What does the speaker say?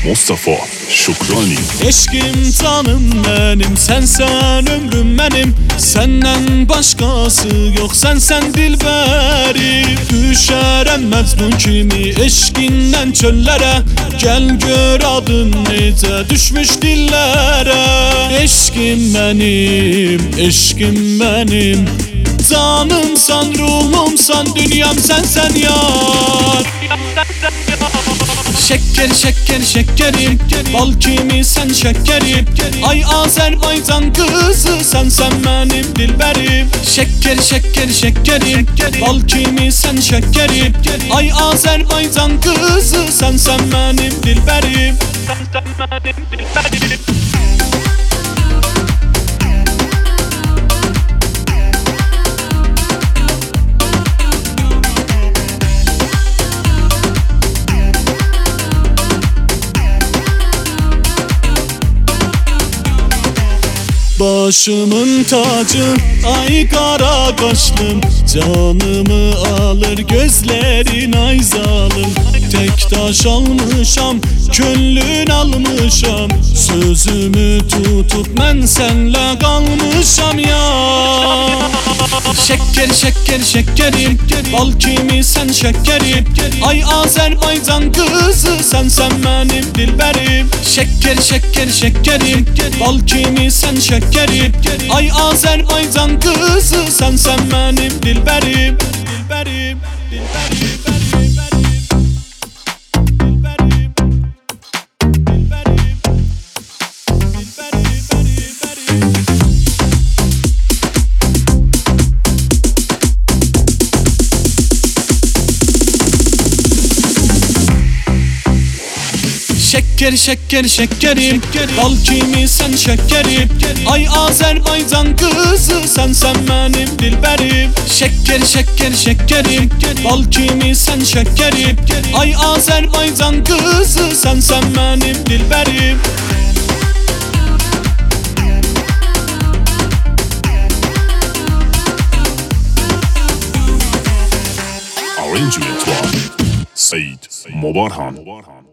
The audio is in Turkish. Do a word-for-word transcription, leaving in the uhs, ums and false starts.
Mustafa Şükrani. Eşkim canım benim, sensen ömrüm benim. Senden başkası yok, sensen dilberim. Düşerem Mecnun kimi eşkinden çöllere. Gel gör adın nece düşmüş dillere. Eşkim benim, eşkim benim. Canımsan, ruhumsan, dünyam sensen yar. Şeker şeker şekerim, bal kimi sen şekerim. Ay Azerbaycan kızı, sensen benim dilberim. Şeker şeker şekerim, bal kimi sen şekerim. Ay Azerbaycan kızı, sensen benim dilberim. Sensen benim dilberim. Başımın tacı, ay kara kaşlım. Canımı alır gözlerin ay zalim. Tek taş almışam, könlün almışam. Sözümü tutup ben senle kalmışam ya. Şeker şeker şekerim, bal kimi sen şekerim. Ay Azerbaycan kızı, sensen benim dilberim. Şeker şeker şekerim, bal kimi sen şekerim. Ay Azerbaycan kızı, sensen benim dilberim. Dilberim, dilberim. Şeker şeker şekerim, bal kimi sen şekerim. Ay Azerbaycan kızı, sensen benim dilberim. Şeker şeker şekerim, bal kimi sen şekerim. Ay Azerbaycan kızı, sensen benim dilberim. Arrangement var Seyit Mobarhan.